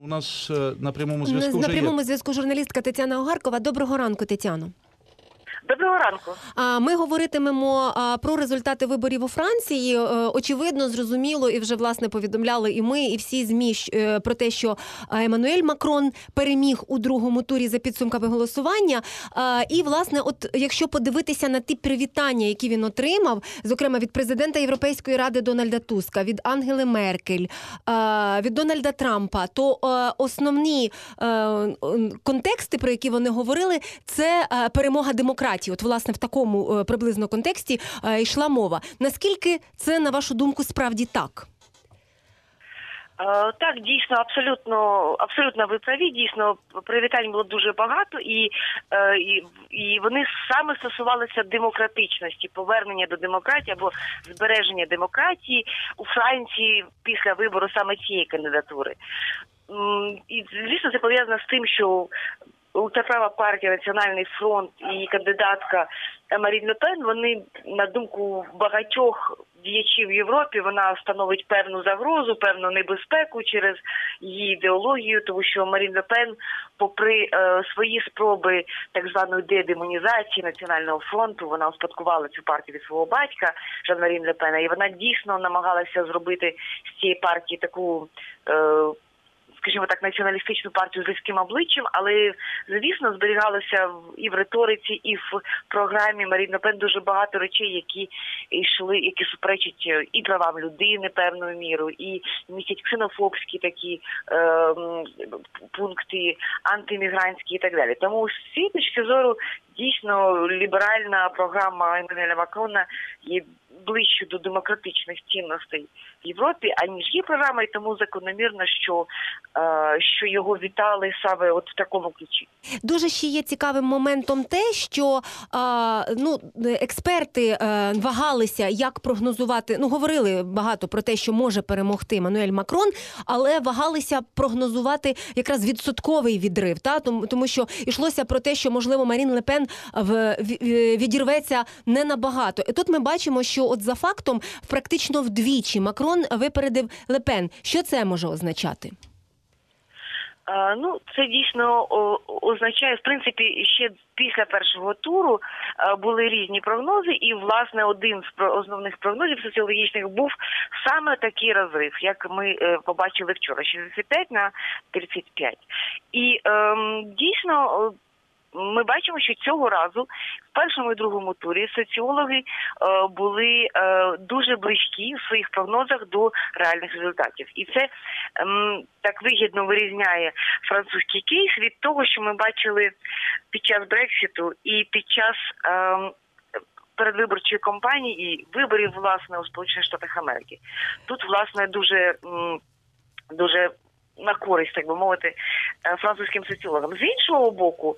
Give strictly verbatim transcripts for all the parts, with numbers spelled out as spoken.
У нас е, на прямому зв'язку На вже прямому є. зв'язку журналістка Тетяна Огаркова. Доброго ранку, Тетяно. Доброго ранку. Ми говоритимемо про результати виборів у Франції. Очевидно, зрозуміло, і вже, власне, повідомляли і ми, і всі ЗМІ про те, що Еммануель Макрон переміг у другому турі за підсумками голосування. І, власне, от якщо подивитися на ті привітання, які він отримав, зокрема від президента Європейської ради Дональда Туска, від Ангели Меркель, від Дональда Трампа, то основні контексти, про які вони говорили, це перемога демократії. От, власне, в такому приблизно контексті е, йшла мова. Наскільки це, на вашу думку, справді так? Е, так, дійсно, абсолютно, абсолютно ви праві. Дійсно, привітань було дуже багато, і, е, і, і вони саме стосувалися демократичності, повернення до демократії або збереження демократії у Франції після вибору саме цієї кандидатури. І, звісно, це пов'язано з тим, що ультраправа партія «Національний фронт» і кандидатка Марін Ле Пен, вони, на думку багатьох діячів в Європі, вона становить певну загрозу, певну небезпеку через її ідеологію, тому що Марін Ле Пен, попри е, свої спроби так званої дедемонізації Національного фронту, вона успадкувала цю партію від свого батька Жан-Марін Ле Пена, і вона дійсно намагалася зробити з цієї партії таку е, скажімо так, націоналістичну партію з людським обличчям, але, звісно, зберігалося і в риториці, і в програмі Марін Ле Пен дуже багато речей, які йшли, які суперечать і правам людини певною мірою, і містять ксенофобські такі е, пункти, антимігрантські і так далі. Тому з цієї точки зору дійсно ліберальна програма Еммануеля Макрона є ближче до демократичних цінностей в Європі, аніж її програма, і тому закономірно, що, е, що його вітали саме от в такому ключі. Дуже ще є цікавим моментом те, що е, ну, експерти е, вагалися, як прогнозувати, ну, говорили багато про те, що може перемогти Еммануель Макрон, але вагалися прогнозувати якраз відсотковий відрив, та? Тому, тому що йшлося про те, що, можливо, Марін Ле Пен в, в, відірветься не набагато. І тут ми бачимо, що от за фактом практично вдвічі Макрон випередив Ле Пен. Що це може означати? А, ну, це дійсно о, означає, в принципі, ще після першого туру а, були різні прогнози, і, власне, один з основних прогнозів соціологічних був саме такий розрив, як ми е, побачили вчора, шістдесят п'ять на тридцять п'ять. І е, дійсно ми бачимо, що цього разу в першому і другому турі соціологи е, були е, дуже близькі в своїх прогнозах до реальних результатів. І це е, так вигідно вирізняє французький кейс від того, що ми бачили під час Брекситу і під час е, передвиборчої кампанії і виборів, власне, у Сполучених Штатах Америки. Тут, власне, дуже, дуже на користь, так би мовити, французьким соціологам. З іншого боку,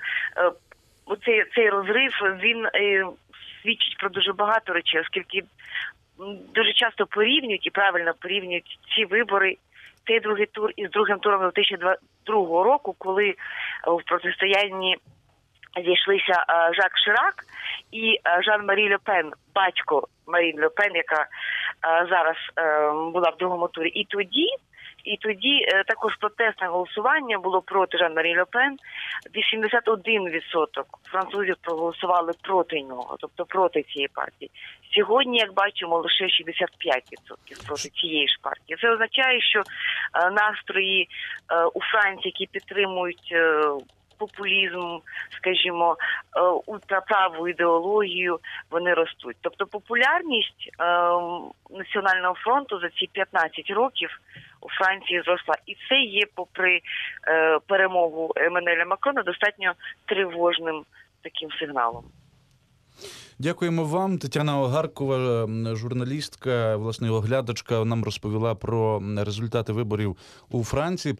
оцей, цей розрив, він свідчить про дуже багато речей, оскільки дуже часто порівнюють, і правильно порівнюють ці вибори, цей другий тур із другим туром дві тисячі другого року, коли в протистоянні зійшлися Жак Ширак і Жан-Марі Ле Пен, батько Марін Ле Пен, яка зараз була в другому турі. І тоді І тоді е, також протестне голосування було проти Жан-Марі Ле Пен. вісімдесят один відсоток французів проголосували проти нього, тобто проти цієї партії. Сьогодні, як бачимо, лише шістдесят п'ять відсотків проти цієї ж партії. Це означає, що е, настрої е, у Франції, які підтримують е, популізм, скажімо, ультраправу ідеологію, вони ростуть. Тобто популярність е, Національного фронту за ці п'ятнадцять років у Франції зросла. І це є, попри е, перемогу Еммануеля Макрона, достатньо тривожним таким сигналом. Дякуємо вам. Тетяна Огаркова, журналістка, власне, оглядачка, нам розповіла про результати виборів у Франції.